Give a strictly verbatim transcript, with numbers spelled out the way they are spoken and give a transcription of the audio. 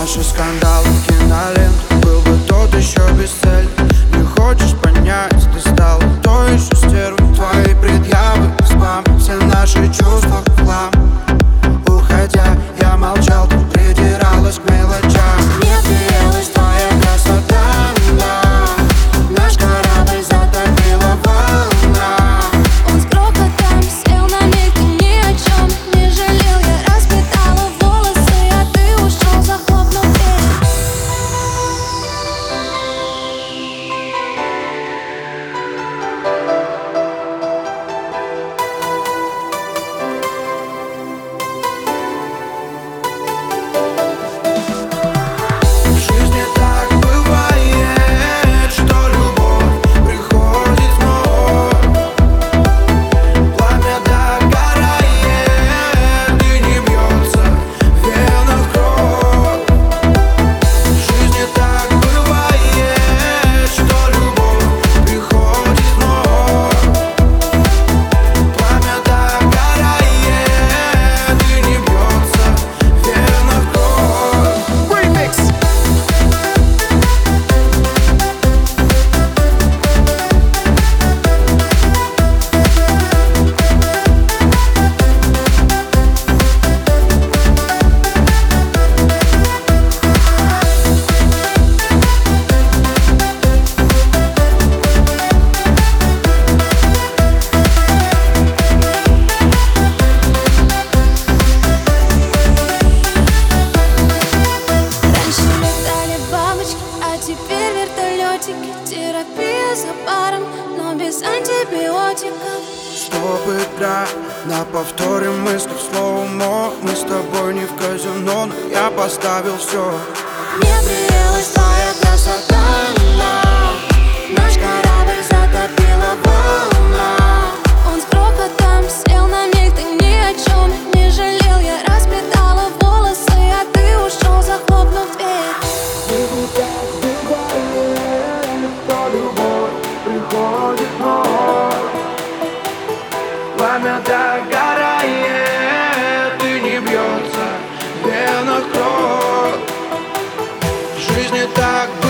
Наши скандалы в киноленту, был бы тот еще бесцельный. Не хочешь понять, ты стала той еще стервой. Твои предъявы, спам, все наши чувства в хлам. Уходя, я молчал, ты придиралась к мелочам. Мне приелась твоя красота, да. Наш корабль затопила волна. Он с грохотом сел на миг, ты ни о чем не жалел. Я расплетала волосы, а ты ушел, захлопнув дверь. Теперь вертолетики, терапия за паром, но без антибиотиков. Стоп, игра, на повторе мысли в слоумо. Мы с тобой не в казино, но я поставил все. Мне приелась твоя красота, да. Наш корабль затопила волна. Он с грохотом сел на миг, ты ни о чем не жалел. Я расплетала волосы, а ты ушел, захлопнув дверь. Приходит вновь, пламя догорает, и не бьется в венах кровь. В жизни так